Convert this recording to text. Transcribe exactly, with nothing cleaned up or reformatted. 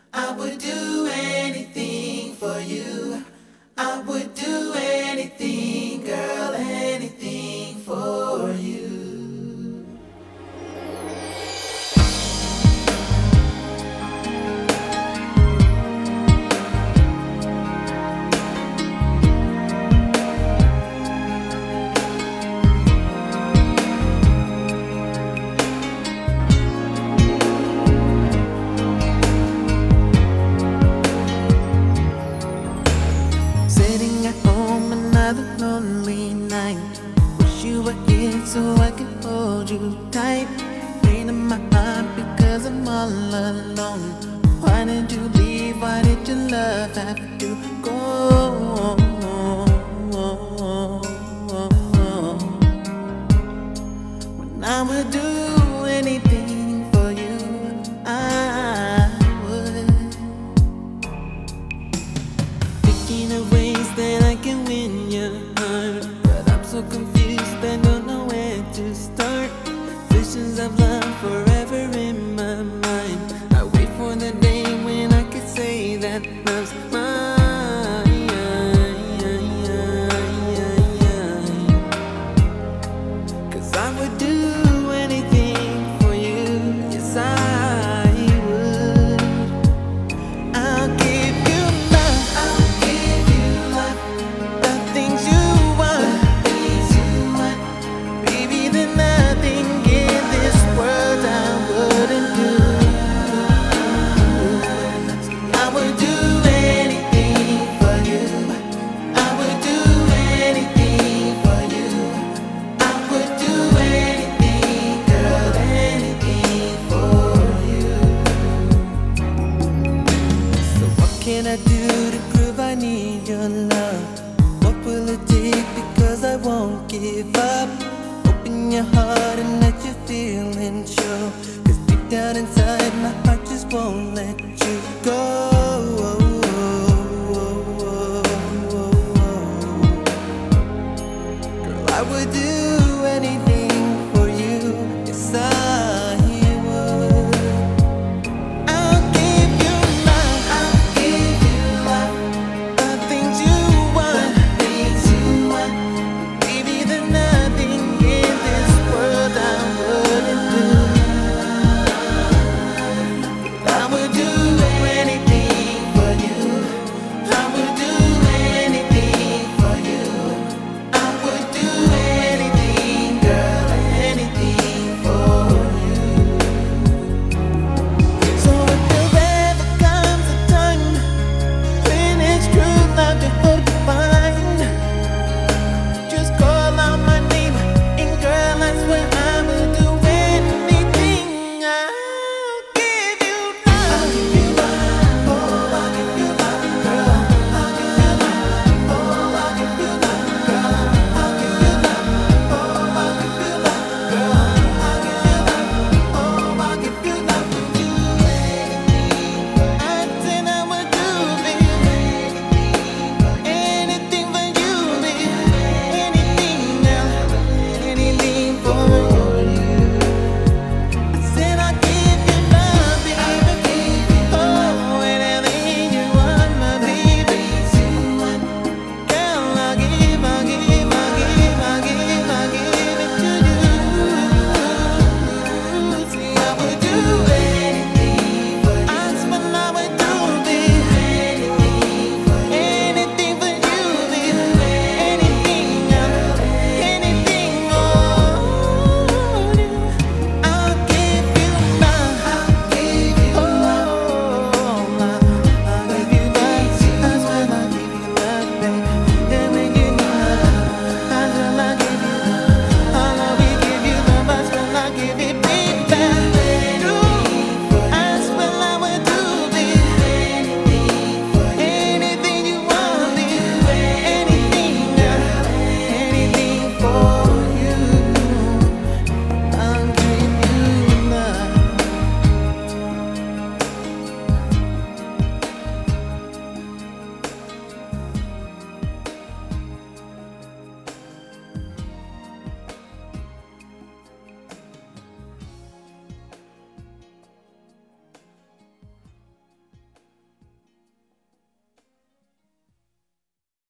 I would do anything for you. I would do anything, girl, anything for you. Sitting at home another lonely night. Wish you were here so I could hold you tight. Pain in my heart because I'm all alone. Why did you leave? Why did your love have to go? When I would do anything for you, I would. Thinking of ways that I can win your heart, but I'm so confused, I don't know where to start. Visions of love forever in my mind. I wait for the day when I can say that love's mine. 'Cause I would do anything for you, yes I would. I'll give you love, I'll give you love, the things you want, the things you want. Baby, there's nothing in this world I wouldn't do. I would do anything for you. I would do anything for you. I would do anything, girl, anything for you. So what can I do to prove I need your love? What will it take? Because I won't give up. Open your heart and let your feelings show. 'Cause deep down inside my heart just won't let you go. Girl, I would do anything for you, yes I would. I'll give you love, I'll give you love, the things you want, the things you want. Baby, there's nothing in this world I wouldn't do. I would do anything for you. I would do anything for you. I would do anything, girl, anything for you. So if there ever comes a time when it's true love to hope to find, just call out my name, and girl, I swear I will do anything. I'll give you love. I'll give you love. Oh, I'll give you love, girl. I'll give you love. Oh, I'll give you love, girl. I'll give you love. Oh, I'll give you love, girl. I'll give you love. Oh, I'll give you love. Do anything. I said I would do, baby, anything for you, baby, anything, girl, anything for you. I said I'll give you love, baby. Oh, anything you want, my baby. Girl, I'll give, I'll give, I'll give, I'll give, I'll give it to you. See, I would do